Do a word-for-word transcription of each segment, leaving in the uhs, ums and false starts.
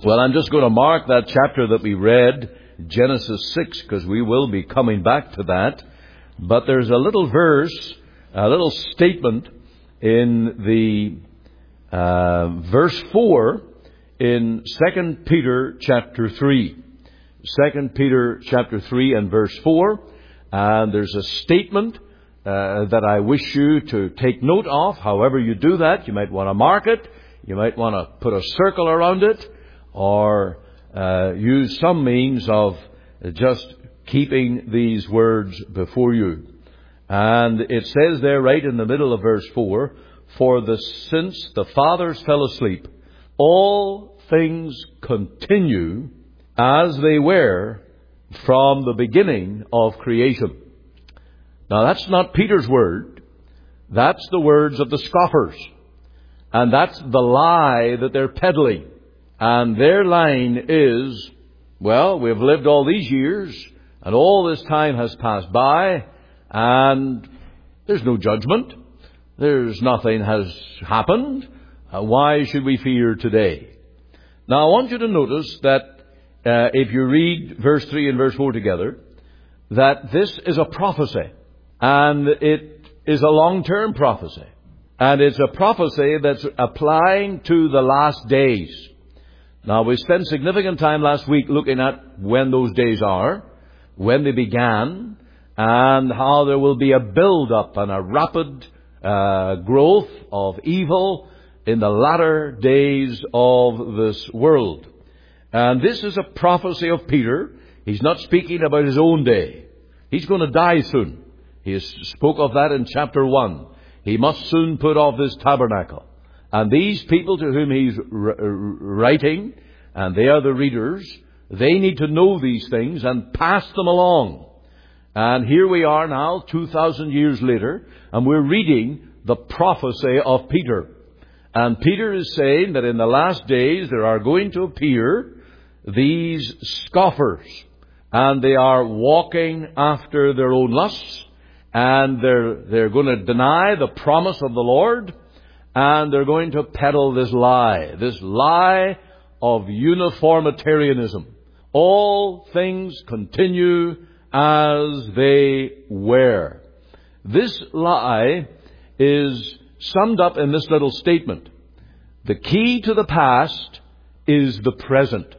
Well, I'm just going to mark that chapter that we read, Genesis six, because we will be coming back to that. But there's a little verse, a little statement in the uh, verse four in Second Peter chapter three. Second Peter chapter three and verse four. And there's a statement uh, that I wish you to take note of. However you do that, you might want to mark it. You might want to put a circle around it, or uh, use some means of just keeping these words before you. And it says there right in the middle of verse four, For the since the fathers fell asleep, all things continue as they were from the beginning of creation. Now that's not Peter's word. That's the words of the scoffers. And that's the lie that they're peddling. And their line is, well, we've lived all these years, and all this time has passed by, and there's no judgment. There's nothing has happened. Uh, why should we fear today? Now I want you to notice that uh, if you read verse three and verse four together, that this is a prophecy. And it is a long-term prophecy. And it's a prophecy that's applying to the last days. Now, we spent significant time last week looking at when those days are, when they began, and how there will be a build-up and a rapid uh, growth of evil in the latter days of this world. And this is a prophecy of Peter. He's not speaking about his own day. He's going to die soon. He spoke of that in chapter one. He must soon put off this tabernacle. And these people to whom he's r- r- writing, and they are the readers, they need to know these things and pass them along. And here we are now, two thousand years later, and we're reading the prophecy of Peter. And Peter is saying that in the last days there are going to appear these scoffers. And they are walking after their own lusts. And they're, they're going to deny the promise of the Lord. And they're going to peddle this lie. This lie of uniformitarianism. All things continue as they were. This lie is summed up in this little statement. The key to the past is the present.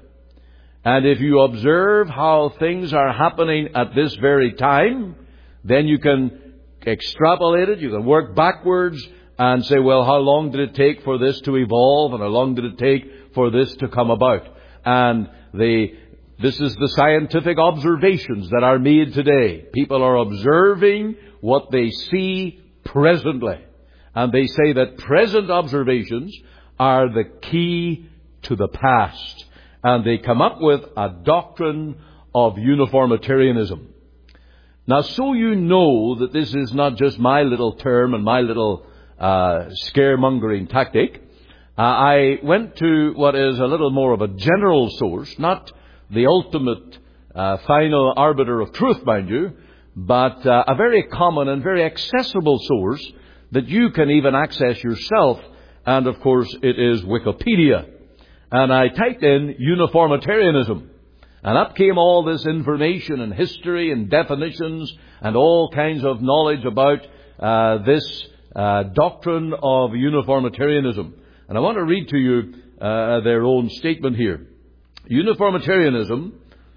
And if you observe how things are happening at this very time, then you can extrapolate it, you can work backwards and say, well, how long did it take for this to evolve, and how long did it take for this to come about? And the, this is the scientific observations that are made today. People are observing what they see presently. And they say that present observations are the key to the past. And they come up with a doctrine of uniformitarianism. Now, so you know that this is not just my little term and my little uh, scaremongering tactic, uh, I went to what is a little more of a general source, not the ultimate uh, final arbiter of truth, mind you, but uh, a very common and very accessible source that you can even access yourself. And, of course, it is Wikipedia. And I typed in uniformitarianism. And up came all this information and history and definitions and all kinds of knowledge about uh, this uh, doctrine of uniformitarianism. And I want to read to you uh, their own statement here. Uniformitarianism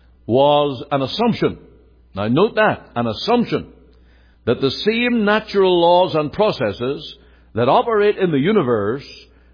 was an assumption. Now note that, an assumption that the same natural laws and processes that operate in the universe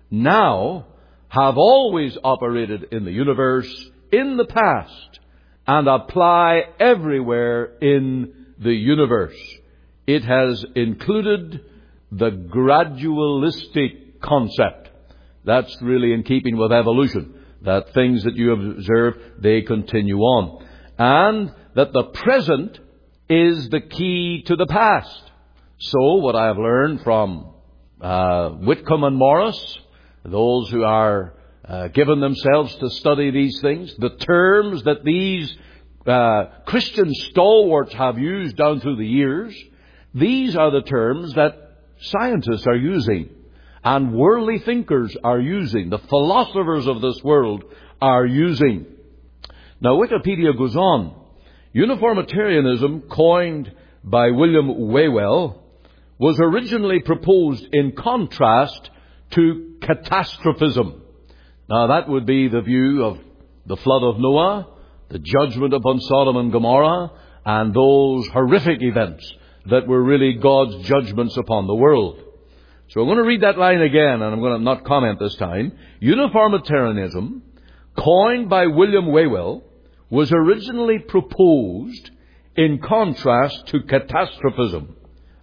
now have always operated in the universe in the past and apply everywhere in the universe. It has included the gradualistic concept. That's really in keeping with evolution, that things that you observe, they continue on. And that the present is the key to the past. So what I have learned from uh, Whitcomb and Morris, those who are Uh, given themselves to study these things, the terms that these uh, Christian stalwarts have used down through the years, these are the terms that scientists are using. and worldly thinkers are using, the philosophers of this world are using. Now, Wikipedia goes on. Uniformitarianism, coined by William Whewell, was originally proposed in contrast to catastrophism. Now, that would be the view of the flood of Noah, the judgment upon Sodom and Gomorrah, and those horrific events that were really God's judgments upon the world. So I'm going to read that line again, and I'm going to not comment this time. Uniformitarianism, coined by William Whewell, was originally proposed in contrast to catastrophism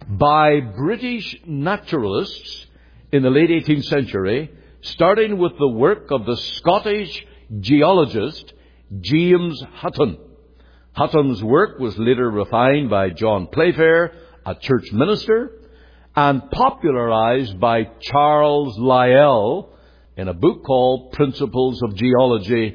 by British naturalists in the late eighteenth century, starting with the work of the Scottish geologist James Hutton. Hutton's work was later refined by John Playfair, a church minister, and popularized by Charles Lyell in a book called Principles of Geology,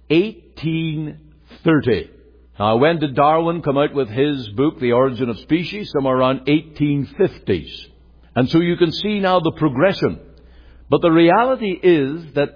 eighteen thirty. Now, when did Darwin come out with his book, The Origin of Species? Somewhere around eighteen fifties. And so you can see now the progression. But the reality is that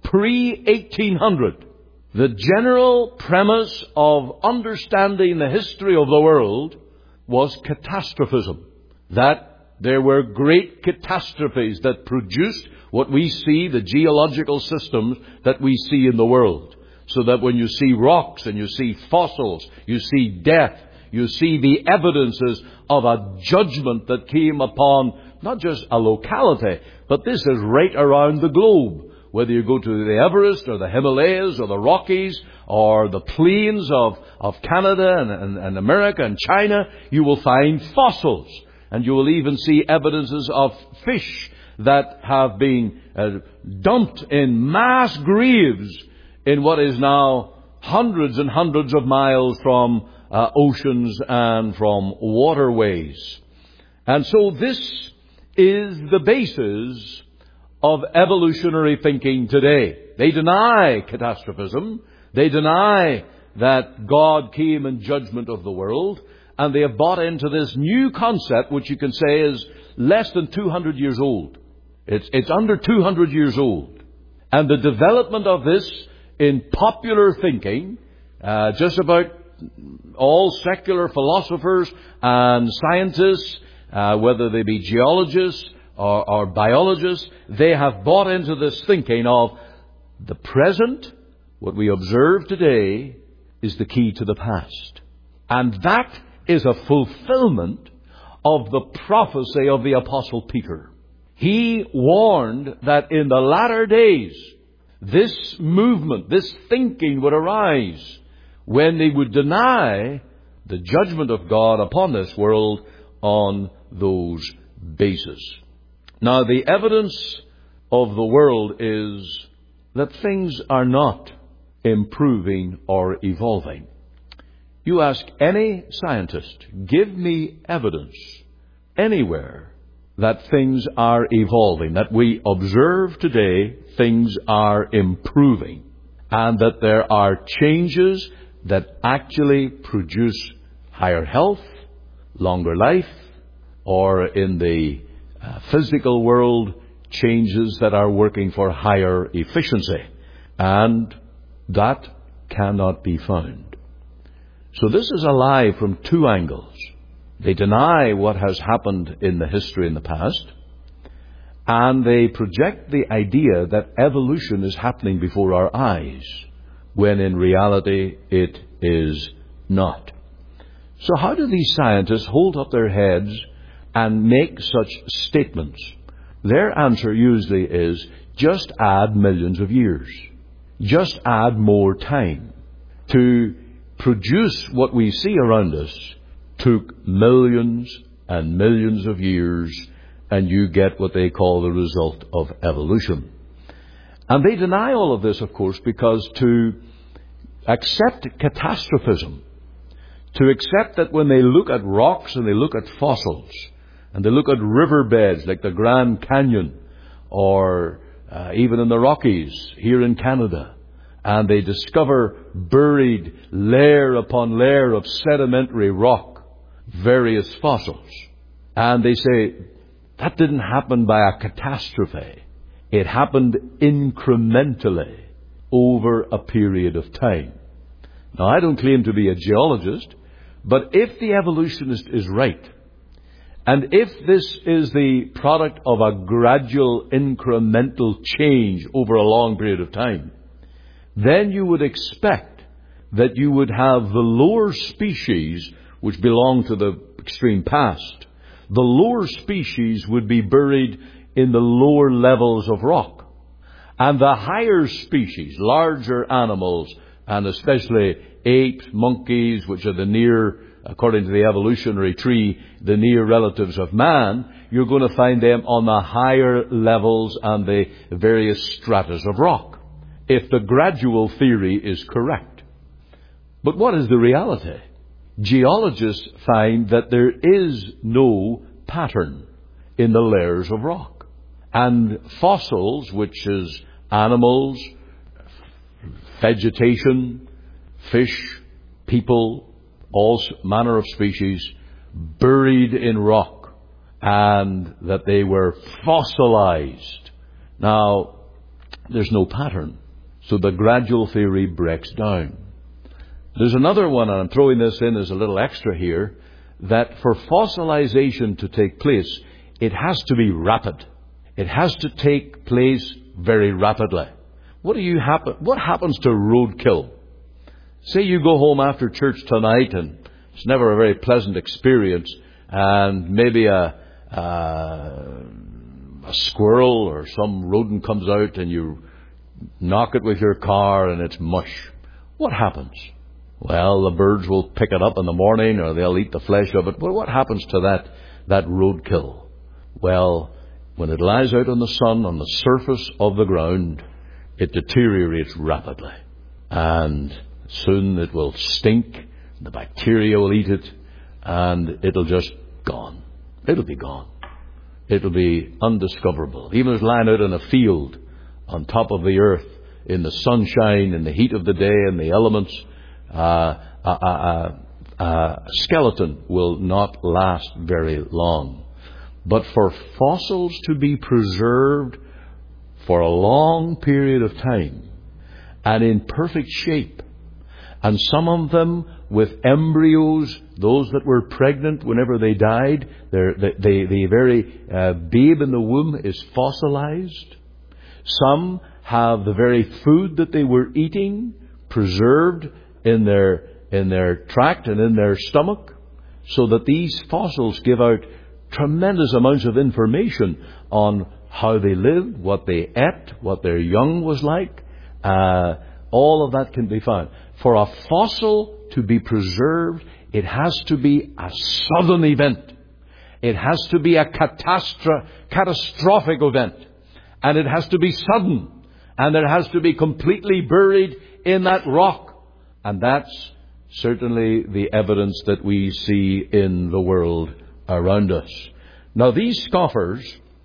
pre eighteen hundred, the general premise of understanding the history of the world was catastrophism. That there were great catastrophes that produced what we see, the geological systems that we see in the world. So that when you see rocks and you see fossils, you see death, you see the evidences of a judgment that came upon not just a locality, but this is right around the globe. Whether you go to the Everest or the Himalayas or the Rockies or the plains of, of Canada and, and, and America and China, you will find fossils. And you will even see evidences of fish that have been uh, dumped in mass graves in what is now hundreds and hundreds of miles from uh, oceans and from waterways. And so this is the basis of evolutionary thinking today. They deny catastrophism. They deny that God came in judgment of the world. And they have bought into this new concept, which you can say is less than two hundred years old. It's, it's under two hundred years old. And the development of this in popular thinking, uh, just about all secular philosophers and scientists, uh, whether they be geologists or, or biologists, they have bought into this thinking of the present, what we observe today, is the key to the past. And that is a fulfillment of the prophecy of the Apostle Peter. He warned that in the latter days, this movement, this thinking would arise when they would deny the judgment of God upon this world on those bases. Now, the evidence of the world is that things are not improving or evolving. You ask any scientist, give me evidence anywhere that things are evolving, that we observe today things are improving, and that there are changes that actually produce higher health, longer life, or in the uh, physical world, changes that are working for higher efficiency. And that cannot be found. So this is a lie from two angles. They deny what has happened in the history in the past, and they project the idea that evolution is happening before our eyes, when in reality it is not. So how do these scientists hold up their heads and make such statements? Their answer usually is, just add millions of years. Just add more time. To produce what we see around us took millions and millions of years, and you get what they call the result of evolution. And they deny all of this, of course, because to accept catastrophism, to accept that when they look at rocks and they look at fossils, and they look at riverbeds like the Grand Canyon, or uh, even in the Rockies here in Canada, and they discover buried layer upon layer of sedimentary rock, various fossils, and they say, That didn't happen by a catastrophe. It happened incrementally over a period of time. Now, I don't claim to be a geologist, but if the evolutionist is right, and if this is the product of a gradual incremental change over a long period of time, then you would expect that you would have the lower species, which belong to the extreme past, the lower species would be buried in the lower levels of rock. And the higher species, larger animals, and especially apes, monkeys, which are the near, according to the evolutionary tree, the near relatives of man, you're going to find them on the higher levels and the various stratas of rock, if the gradual theory is correct. But what is the reality? Geologists find that there is no pattern in the layers of rock. And fossils, which is animals, vegetation, fish, people, all manner of species, buried in rock, and that they were fossilized. Now, there's no pattern, so the gradual theory breaks down. There's another one, and I'm throwing this in as a little extra here, that for fossilization to take place, it has to be rapid. It has to take place very rapidly. What do you happen? What happens to roadkill? Say you go home after church tonight, and it's never a very pleasant experience, and maybe a, a, a squirrel or some rodent comes out, and you knock it with your car, and it's mush. What happens? Well, the birds will pick it up in the morning, or they'll eat the flesh of it. But what happens to that, that roadkill? Well, when it lies out on the sun, on the surface of the ground, it deteriorates rapidly. And soon it will stink, the bacteria will eat it, and it'll just gone. It'll be gone. It'll be undiscoverable. Even if it's lying out in a field, on top of the earth, in the sunshine, in the heat of the day, and the elements, Uh, a, a, a, a skeleton will not last very long. But for fossils to be preserved for a long period of time and in perfect shape, and some of them with embryos, those that were pregnant whenever they died, the, the, the very uh, babe in the womb is fossilized. Some have the very food that they were eating preserved in their in their tract and in their stomach, so that these fossils give out tremendous amounts of information on how they lived, what they ate, what their young was like. Uh, all of that can be found. For a fossil to be preserved, it has to be a sudden event. It has to be a catastro- catastrophic event. And it has to be sudden. And it has to be completely buried in that rock. And that's certainly the evidence that we see in the world around us. Now, these scoffers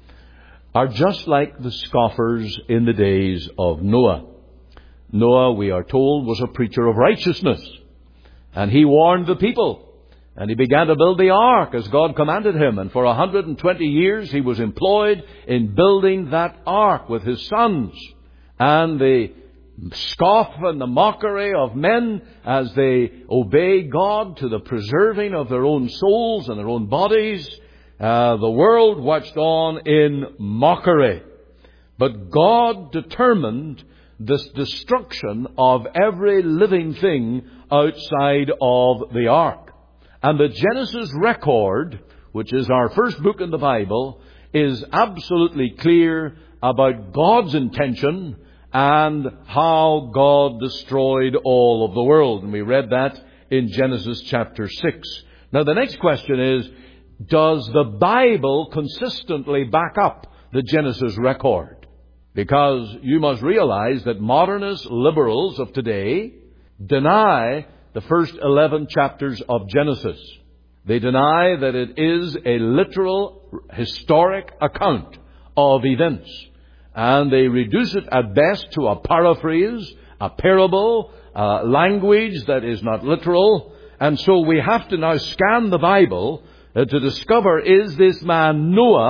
are just like the scoffers in the days of Noah. Noah, we are told, was a preacher of righteousness. And he warned the people. And he began to build the ark as God commanded him. And for one hundred twenty years he was employed in building that ark with his sons. And the scoff and the mockery of men as they obey God to the preserving of their own souls and their own bodies. Uh, the world watched on in mockery. But God determined this destruction of every living thing outside of the ark. And the Genesis record, which is our first book in the Bible, is absolutely clear about God's intention and how God destroyed all of the world. And we read that in Genesis chapter six. Now the next question is, does the Bible consistently back up the Genesis record? Because you must realize that modernist liberals of today deny the first eleven chapters of Genesis. They deny that it is a literal historic account of events. And they reduce it at best to a paraphrase, a parable, a language that is not literal. And so we have to now scan the Bible uh, to discover, is this man Noah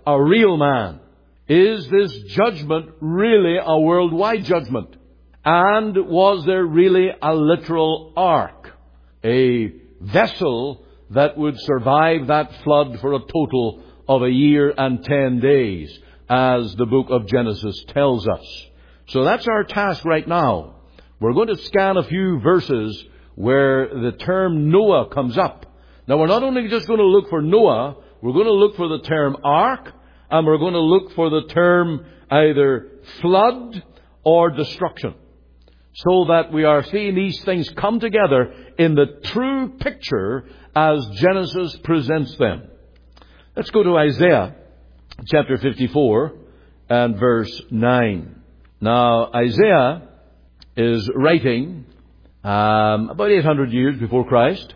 a real man? Is this judgment really a worldwide judgment? And was there really a literal ark? A vessel that would survive that flood for a total of a year and ten days, as the book of Genesis tells us. So that's our task right now. We're going to scan a few verses where the term Noah comes up. Now, we're not only just going to look for Noah, we're going to look for the term ark, and we're going to look for the term either flood or destruction, so that we are seeing these things come together in the true picture as Genesis presents them. Let's go to Isaiah chapter fifty-four and verse nine. Now, Isaiah is writing um, about eight hundred years before Christ.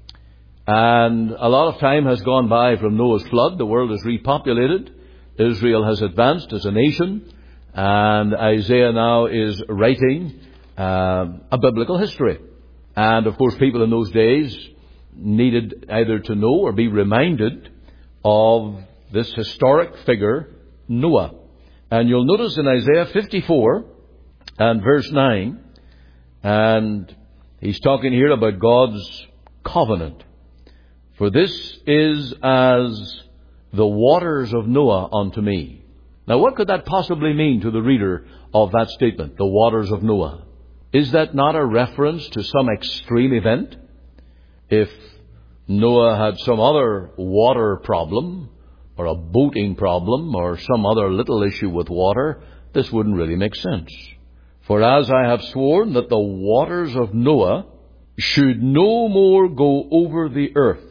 And a lot of time has gone by from Noah's flood. The world is repopulated. Israel has advanced as a nation. And Isaiah now is writing um, a biblical history. And, of course, people in those days needed either to know or be reminded of this historic figure, Noah. And you'll notice in Isaiah fifty-four and verse nine, and he's talking here about God's covenant. For this is as the waters of Noah unto me. Now, what could that possibly mean to the reader of that statement, the waters of Noah? Is that not a reference to some extreme event? If Noah had some other water problem, or a boating problem, or some other little issue with water, this wouldn't really make sense. For as I have sworn that the waters of Noah should no more go over the earth,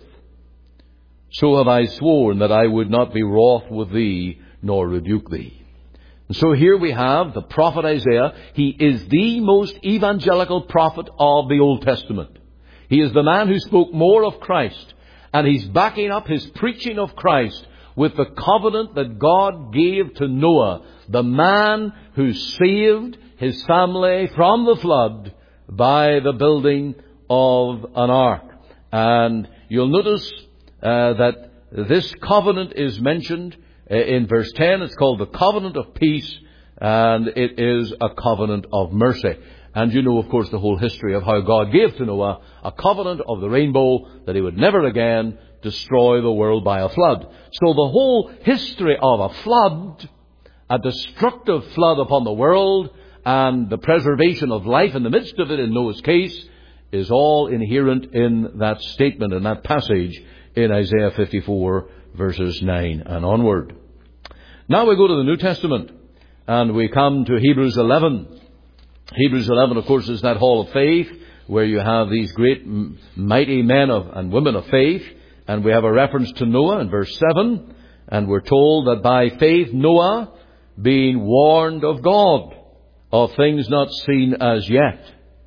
so have I sworn that I would not be wroth with thee, nor rebuke thee. And so here we have the prophet Isaiah. He is the most evangelical prophet of the Old Testament. He is the man who spoke more of Christ, and he's backing up his preaching of Christ with the covenant that God gave to Noah, the man who saved his family from the flood by the building of an ark. And you'll notice uh, that this covenant is mentioned uh, in verse ten. It's called the covenant of peace, and it is a covenant of mercy. And you know, of course, the whole history of how God gave to Noah a covenant of the rainbow, that he would never again destroy the world by a flood. So the whole history of a flood, a destructive flood upon the world, and the preservation of life in the midst of it in Noah's case, is all inherent in that statement, in that passage in Isaiah fifty-four, verses nine and onward. Now we go to the New Testament, and we come to Hebrews eleven. Hebrews eleven, of course, is that hall of faith, where you have these great, mighty men of, and women of faith. And we have a reference to Noah in verse seven. And we're told that by faith Noah, being warned of God of things not seen as yet,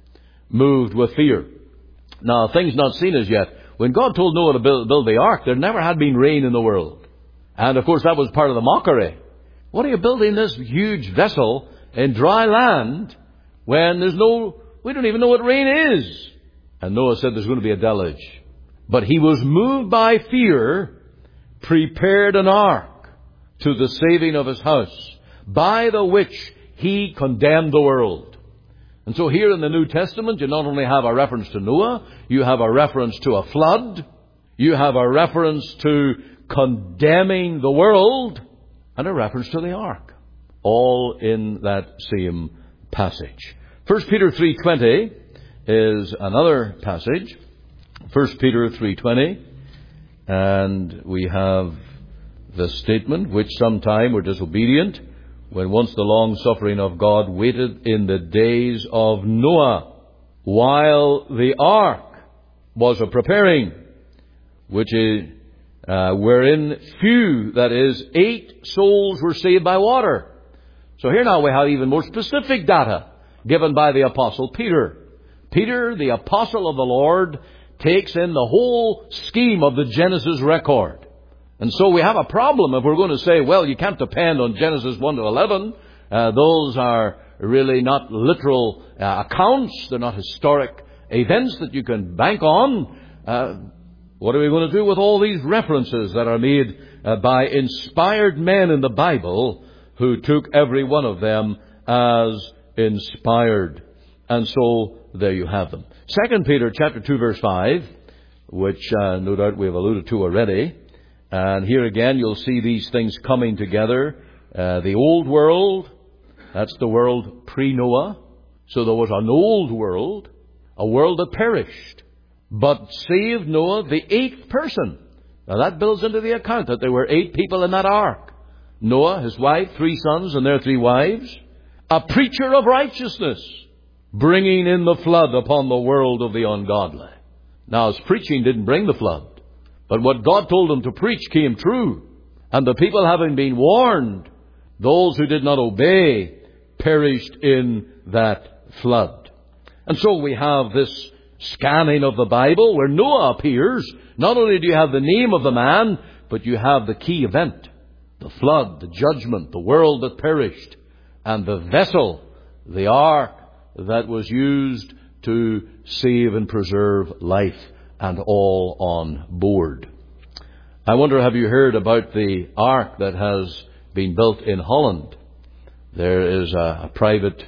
moved with fear. Now, things not seen as yet. When God told Noah to build, build the ark, there never had been rain in the world. And, of course, that was part of the mockery. What are you building this huge vessel in dry land when there's no, we don't even know what rain is? And Noah said there's going to be a deluge. But he was moved by fear, prepared an ark to the saving of his house, by the which he condemned the world. And so here in the New Testament, you not only have a reference to Noah, you have a reference to a flood, you have a reference to condemning the world, and a reference to the ark, all in that same passage. First Peter three twenty is another passage. First Peter three twenty, and we have the statement, which sometime were disobedient, when once the long suffering of God waited in the days of Noah, while the ark was a preparing, which is, uh, wherein few, that is, eight souls were saved by water. So here now we have even more specific data given by the Apostle Peter. Peter, the Apostle of the Lord, takes in the whole scheme of the Genesis record. And so we have a problem if we're going to say, well, you can't depend on Genesis one to eleven. Uh, those are really not literal uh, accounts. They're not historic events that you can bank on. Uh, What are we going to do with all these references that are made uh, by inspired men in the Bible who took every one of them as inspired? And so there you have them. Second Peter chapter two verse five, which uh, no doubt we've alluded to already. And here again you'll see these things coming together. Uh, the old world, that's the world pre-Noah. So there was an old world, a world that perished, but saved Noah, the eighth person. Now that builds into the account that there were eight people in that ark. Noah, his wife, three sons and their three wives. A preacher of righteousness, bringing in the flood upon the world of the ungodly. Now his preaching didn't bring the flood, but what God told him to preach came true. And the people, having been warned, those who did not obey, perished in that flood. And so we have this scanning of the Bible where Noah appears. Not only do you have the name of the man, but you have the key event. The flood, the judgment, the world that perished, and the vessel, the ark, that was used to save and preserve life, and all on board. I wonder, have you heard about the ark that has been built in Holland? There is a, a private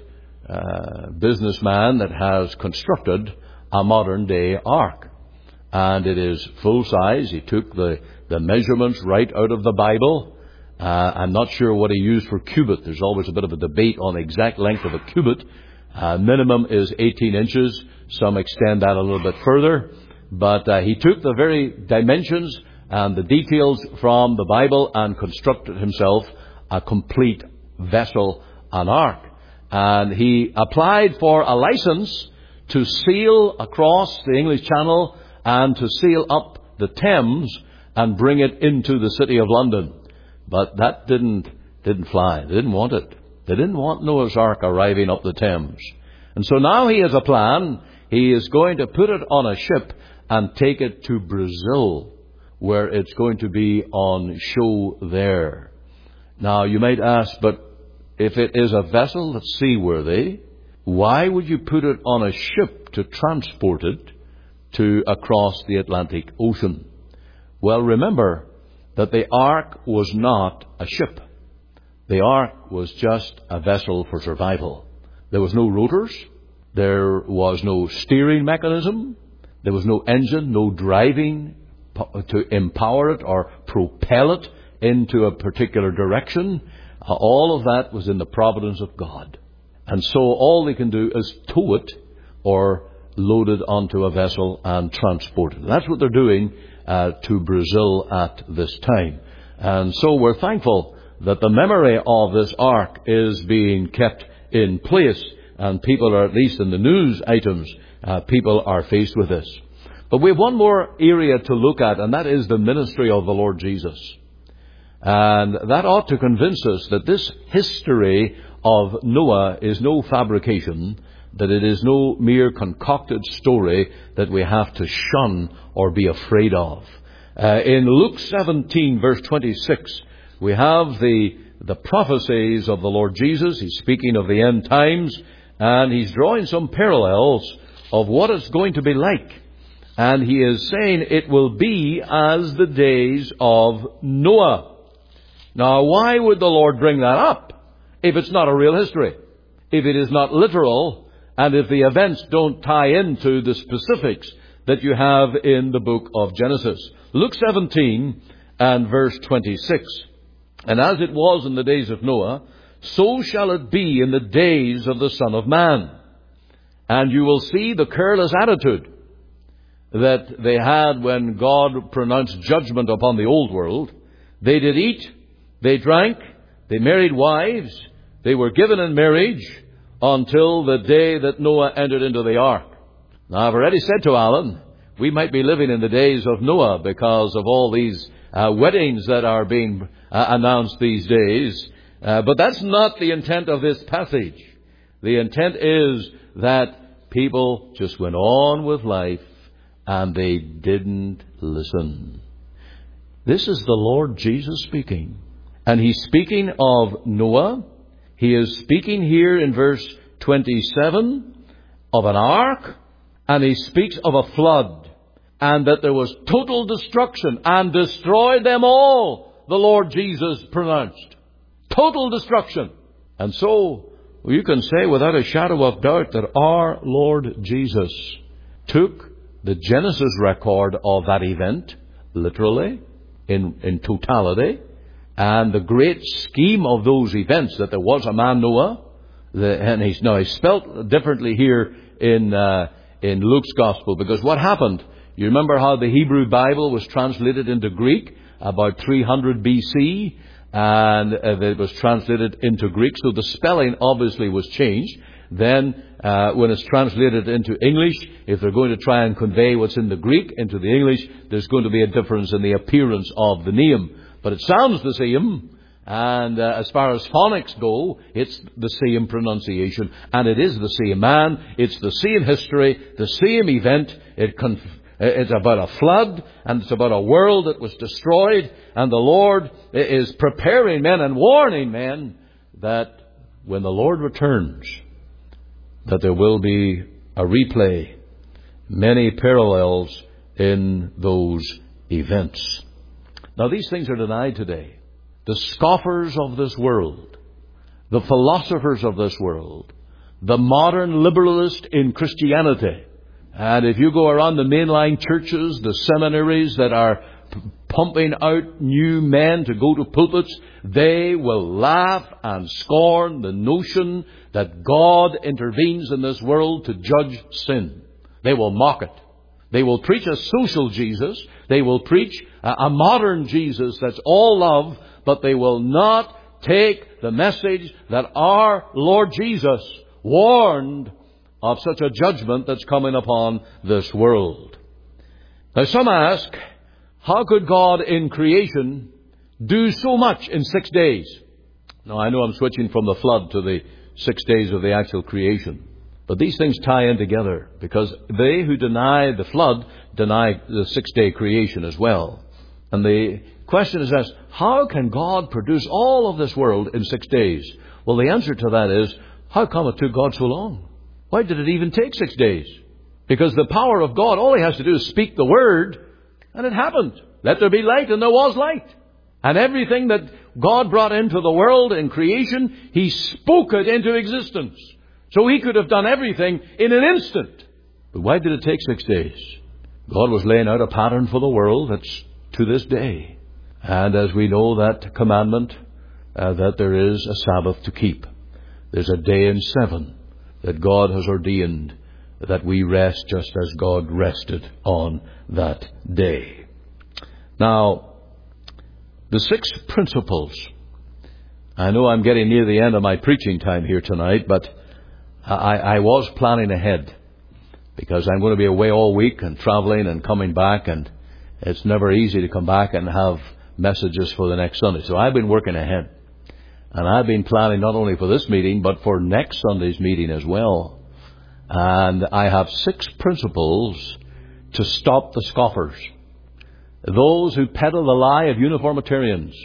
uh, businessman that has constructed a modern day ark. And it is full size. He took the, the measurements right out of the Bible. Uh, I'm not sure what he used for cubit. There's always a bit of a debate on the exact length of a cubit. Uh, minimum is eighteen inches. Some extend that a little bit further. But uh, he took the very dimensions and the details from the Bible and constructed himself a complete vessel, an ark. And he applied for a license to sail across the English Channel and to sail up the Thames and bring it into the city of London. But that didn't didn't fly. They didn't want it. They didn't want Noah's Ark arriving up the Thames. And so now he has a plan. He is going to put it on a ship and take it to Brazil, where it's going to be on show there. Now you might ask, but if it is a vessel that's seaworthy, why would you put it on a ship to transport it to across the Atlantic Ocean? Well, remember that the ark was not a ship. The ark was just a vessel for survival. There was no rotors. There was no steering mechanism. There was no engine, no driving to empower it or propel it into a particular direction. All of that was in the providence of God. And so all they can do is tow it or load it onto a vessel and transport it. That's what they're doing uh, to Brazil at this time. And so we're thankful that the memory of this ark is being kept in place, and people are, at least in the news items, uh, people are faced with this. But we have one more area to look at, and that is the ministry of the Lord Jesus. And that ought to convince us that this history of Noah is no fabrication, that it is no mere concocted story that we have to shun or be afraid of. Uh, in Luke seventeen, verse twenty-six, we have the, the prophecies of the Lord Jesus. He's speaking of the end times, and he's drawing some parallels of what it's going to be like. And he is saying it will be as the days of Noah. Now, why would the Lord bring that up if it's not a real history? If it is not literal, and if the events don't tie into the specifics that you have in the book of Genesis. Luke seventeen and verse twenty-six. And as it was in the days of Noah, so shall it be in the days of the Son of Man. And you will see the careless attitude that they had when God pronounced judgment upon the old world. They did eat, they drank, they married wives, they were given in marriage until the day that Noah entered into the ark. Now, I've already said to Alan, we might be living in the days of Noah because of all these uh, weddings that are being uh, announced these days. Uh, but that's not the intent of this passage. The intent is that people just went on with life and they didn't listen. This is the Lord Jesus speaking. And he's speaking of Noah. He is speaking here in verse twenty-seven of an ark. And he speaks of a flood. and that there was total destruction, and destroyed them all, the Lord Jesus pronounced. Total destruction. And so, you can say without a shadow of doubt that our Lord Jesus took the Genesis record of that event, literally, in, in totality, and the great scheme of those events, that there was a man Noah, the, and he's now he's spelt differently here in uh, in Luke's Gospel, because what happened, you remember how the Hebrew Bible was translated into Greek about three hundred B C, and uh, it was translated into Greek, so the spelling obviously was changed. Then, uh, when it's translated into English, if they're going to try and convey what's in the Greek into the English, there's going to be a difference in the appearance of the name. But it sounds the same, and uh, as far as phonics go, it's the same pronunciation, and it is the same man, it's the same history, the same event. It conf- it's about a flood, and it's about a world that was destroyed, and the Lord is preparing men and warning men that when the Lord returns, that there will be a replay, many parallels in those events. Now, these things are denied today. The scoffers of this world, the philosophers of this world, the modern liberalist in Christianity. And if you go around the mainline churches, the seminaries that are p- pumping out new men to go to pulpits, they will laugh and scorn the notion that God intervenes in this world to judge sin. They will mock it. They will preach a social Jesus. They will preach a, a modern Jesus that's all love, but they will not take the message that our Lord Jesus warned of such a judgment that's coming upon this world. Now, some ask, how could God in creation do so much in six days? Now, I know I'm switching from the flood to the six days of the actual creation. But these things tie in together, because they who deny the flood deny the six-day creation as well. And the question is asked, how can God produce all of this world in six days? Well, the answer to that is, how come it took God so long? Why did it even take six days? Because the power of God, all He has to do is speak the word, and it happened. Let there be light, and there was light. And everything that God brought into the world in creation, He spoke it into existence. So He could have done everything in an instant. But why did it take six days? God was laying out a pattern for the world that's to this day. And as we know that commandment, uh, that there is a Sabbath to keep. There's a day in seven that God has ordained that we rest just as God rested on that day. Now, the six principles. I know I'm getting near the end of my preaching time here tonight, but I, I was planning ahead, because I'm going to be away all week and traveling and coming back, and it's never easy to come back and have messages for the next Sunday. So I've been working ahead. And I've been planning not only for this meeting, but for next Sunday's meeting as well. And I have six principles to stop the scoffers. Those who peddle the lie of uniformitarians.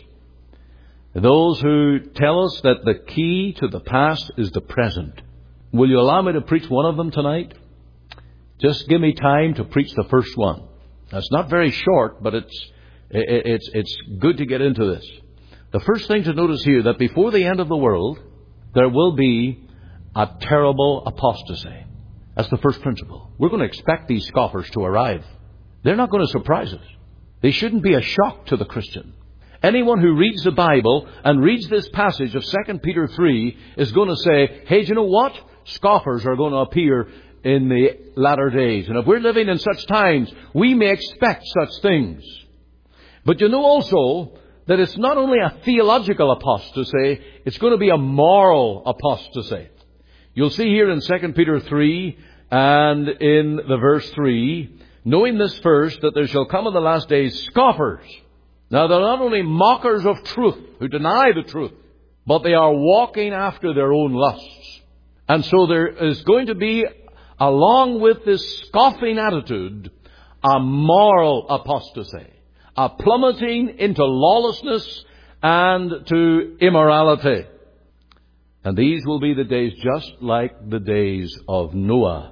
Those who tell us that the key to the past is the present. Will you allow me to preach one of them tonight? Just give me time to preach the first one. That's not very short, but it's it's it's good to get into this. The first thing to notice here, that before the end of the world, there will be a terrible apostasy. That's the first principle. We're going to expect these scoffers to arrive. They're not going to surprise us. They shouldn't be a shock to the Christian. Anyone who reads the Bible and reads this passage of Second Peter three is going to say, hey, do you know what? Scoffers are going to appear in the latter days. And if we're living in such times, we may expect such things. But you know also that it's not only a theological apostasy, it's going to be a moral apostasy. You'll see here in Second Peter three and in the verse three, knowing this first, that there shall come in the last days scoffers. Now, they're not only mockers of truth, who deny the truth, but they are walking after their own lusts. And so there is going to be, along with this scoffing attitude, a moral apostasy, a plummeting into lawlessness and to immorality. And these will be the days just like the days of Noah,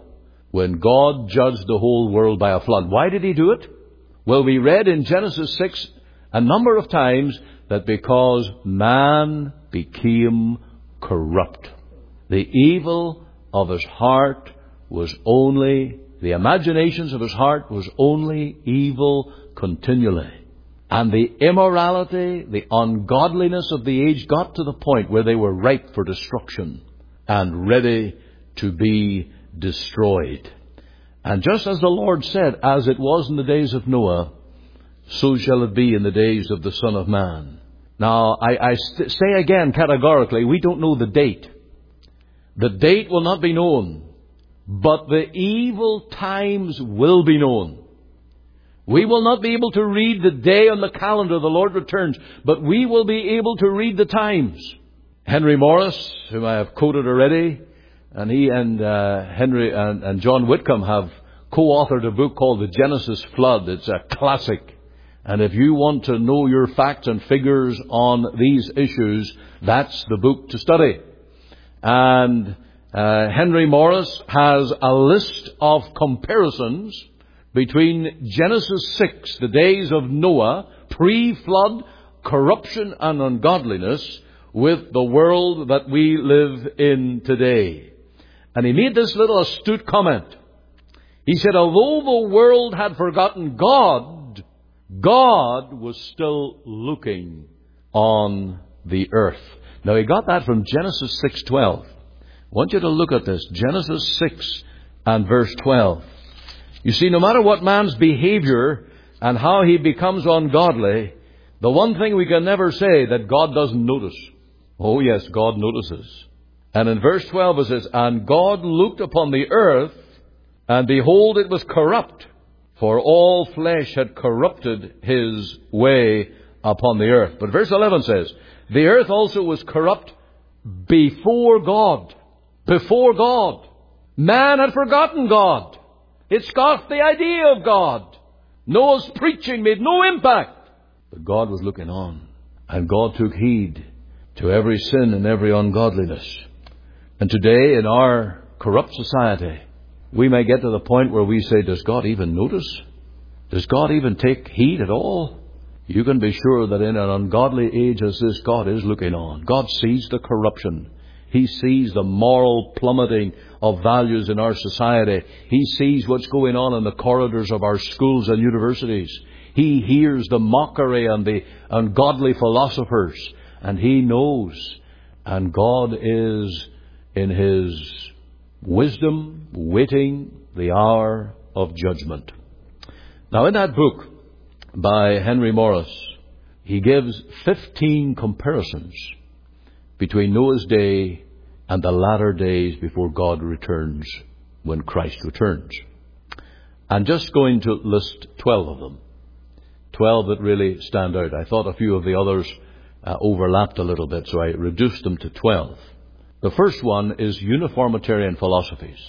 when God judged the whole world by a flood. Why did he do it? Well, we read in Genesis six a number of times that because man became corrupt. The evil of his heart was only, the imaginations of his heart was only evil continually. And the immorality, the ungodliness of the age got to the point where they were ripe for destruction and ready to be destroyed. And just as the Lord said, as it was in the days of Noah, so shall it be in the days of the Son of Man. Now, I, I st- say again categorically, we don't know the date. The date will not be known, but the evil times will be known. We will not be able to read the day on the calendar the Lord returns, but we will be able to read the times. Henry Morris, whom I have quoted already, and he and uh, Henry and, and John Whitcomb have co-authored a book called The Genesis Flood. It's a classic. And if you want to know your facts and figures on these issues, that's the book to study. And uh, Henry Morris has a list of comparisons between Genesis six, the days of Noah, pre-flood, corruption and ungodliness, with the world that we live in today. And he made this little astute comment. He said, although the world had forgotten God, God was still looking on the earth. Now he got that from Genesis six twelve. I want you to look at this. Genesis six and verse twelve. You see, no matter what man's behavior and how he becomes ungodly, the one thing we can never say that God doesn't notice. Oh yes, God notices. And in verse twelve it says, and God looked upon the earth, and behold, it was corrupt, for all flesh had corrupted his way upon the earth. But verse eleven says, the earth also was corrupt before God. Before God. Man had forgotten God. It scoffed the idea of God. Noah's preaching made no impact. But God was looking on. And God took heed to every sin and every ungodliness. And today in our corrupt society, we may get to the point where we say, does God even notice? Does God even take heed at all? You can be sure that in an ungodly age as this, God is looking on. God sees the corruption. He sees the moral plummeting of values in our society. He sees what's going on in the corridors of our schools and universities. He hears the mockery and the ungodly philosophers. And He knows. And God is in His wisdom waiting the hour of judgment. Now in that book by Henry Morris, he gives fifteen comparisons between Noah's day and the latter days before God returns, when Christ returns. I'm just going to list twelve of them. twelve that really stand out. I thought a few of the others uh, overlapped a little bit, so I reduced them to twelve. The first one is uniformitarian philosophies.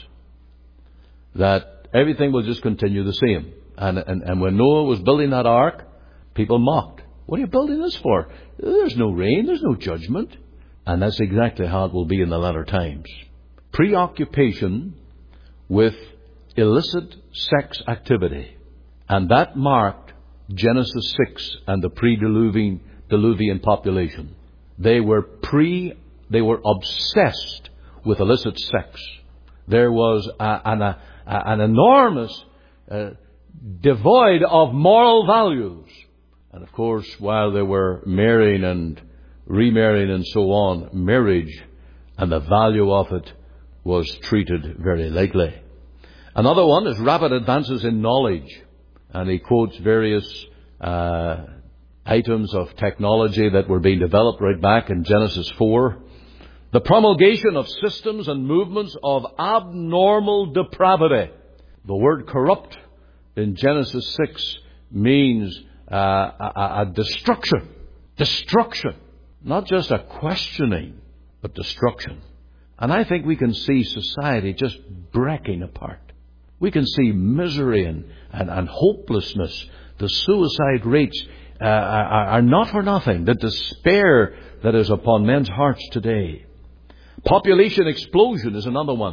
That everything will just continue the same. And, and, and when Noah was building that ark, people mocked. What are you building this for? There's no rain, there's no judgment. And that's exactly how it will be in the latter times. Preoccupation with illicit sex activity. And that marked Genesis six and the pre-Diluvian Diluvian population. They were pre, they were obsessed with illicit sex. There was a, an, a, an enormous uh, devoid of moral values. And of course, while they were marrying and remarrying and so on, marriage and the value of it was treated very lightly. Another one is rapid advances in knowledge. And he quotes various uh, items of technology that were being developed right back in Genesis four. The promulgation of systems and movements of abnormal depravity. The word corrupt in Genesis six means uh, a, a destruction. Destruction. Not just a questioning, but destruction. And I think we can see society just breaking apart. We can see misery and, and, and hopelessness. The suicide rates uh, are, are not for nothing. The despair that is upon men's hearts today. Population explosion is another one.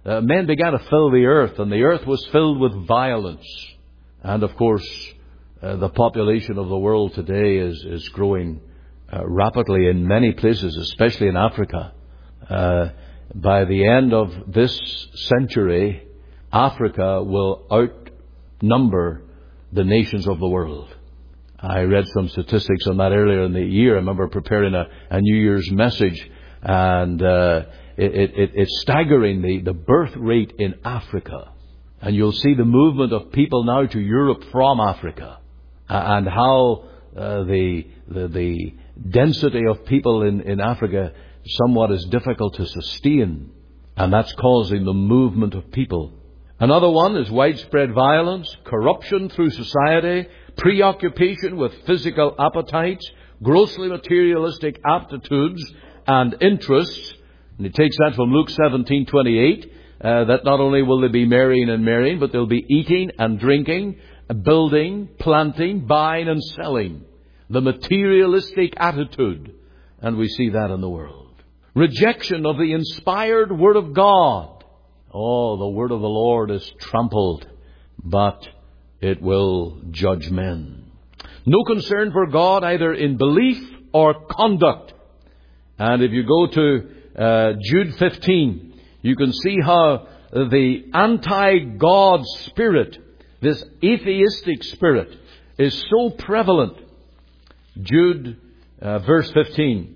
uh, men began to fill the earth, and the earth was filled with violence. And of course, uh, the population of the world today is, is growing uh, rapidly in many places, especially in Africa. Uh, by the end of this century, Africa will outnumber the nations of the world. I read some statistics on that earlier in the year. I remember preparing a, a New Year's message, and uh, it, it, it's staggering, the, the birth rate in Africa. And you'll see the movement of people now to Europe from Africa, and how uh, the, the the density of people in, in Africa somewhat is difficult to sustain, and that's causing the movement of people. Another one is widespread violence, corruption through society, preoccupation with physical appetites, grossly materialistic aptitudes and interests. And he takes that from Luke seventeen twenty-eight, uh, that not only will they be marrying and marrying, but they'll be eating and drinking, building, planting, buying and selling. The materialistic attitude. And we see that in the world. Rejection of the inspired Word of God. Oh, the word of the Lord is trampled, but it will judge men. No concern for God either in belief or conduct. And if you go to uh, Jude fifteen, you can see how the anti-God spirit, this atheistic spirit, is so prevalent. Jude uh, verse fifteen.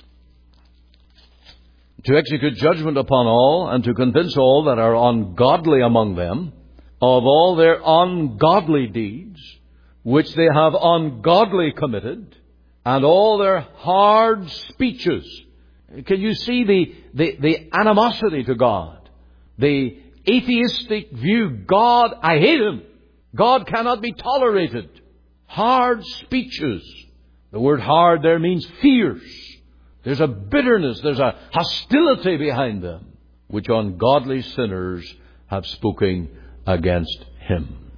To execute judgment upon all, and to convince all that are ungodly among them of all their ungodly deeds, which they have ungodly committed, and all their hard speeches. Can you see the, the, the animosity to God? The atheistic view. God, I hate Him. God cannot be tolerated. Hard speeches. The word hard there means fierce. There's a bitterness, there's a hostility behind them, which ungodly sinners have spoken against Him.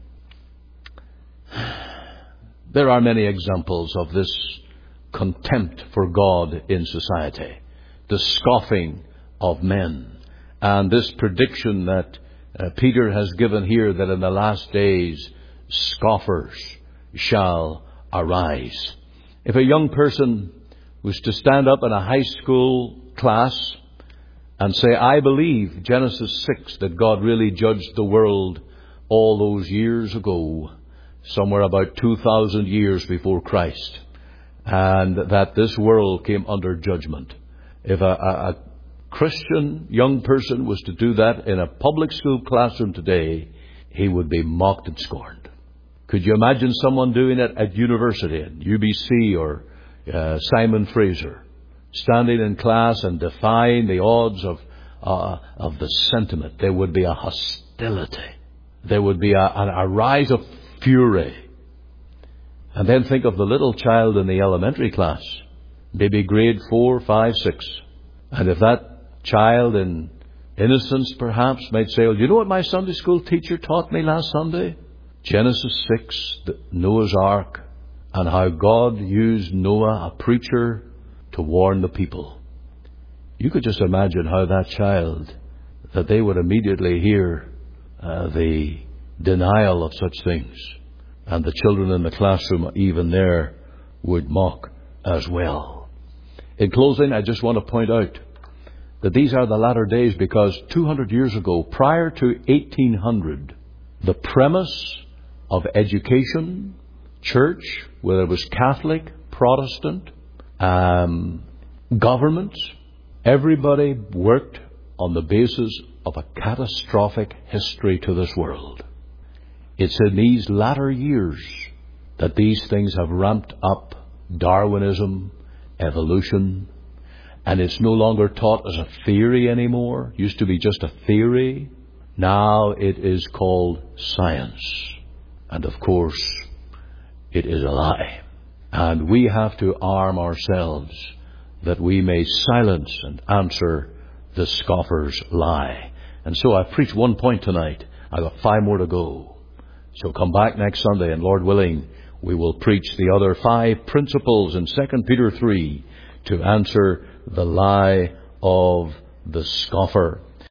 There are many examples of this contempt for God in society, the scoffing of men, and this prediction that uh, Peter has given here, that in the last days scoffers shall arise. If a young person was to stand up in a high school class and say, I believe, Genesis six, that God really judged the world all those years ago, somewhere about two thousand years before Christ, and that this world came under judgment. If a, a, a Christian young person was to do that in a public school classroom today, he would be mocked and scorned. Could you imagine someone doing it at university, at U B C or Uh, Simon Fraser, standing in class and defying the odds of uh, of the sentiment? There would be a hostility. There would be a, a, a rise of fury. And then think of the little child in the elementary class, maybe grade four, five, six. And if that child in innocence perhaps might say, well, you know what my Sunday school teacher taught me last Sunday? Genesis six, the Noah's Ark, and how God used Noah, a preacher, to warn the people. You could just imagine how that child, that they would immediately hear uh, the denial of such things. And the children in the classroom, even there, would mock as well. In closing, I just want to point out that these are the latter days, because two hundred years ago, prior to eighteen hundred, the premise of education, church, whether it was Catholic, Protestant, um, governments, everybody worked on the basis of a catastrophic history to this world. It's in these latter years that these things have ramped up. Darwinism, evolution, and it's no longer taught as a theory anymore. It used to be just a theory. Now it is called science. And of course, it is a lie. And we have to arm ourselves that we may silence and answer the scoffer's lie. And so I've preached one point tonight. I've got five more to go. So come back next Sunday, and Lord willing, we will preach the other five principles in Second Peter three to answer the lie of the scoffer.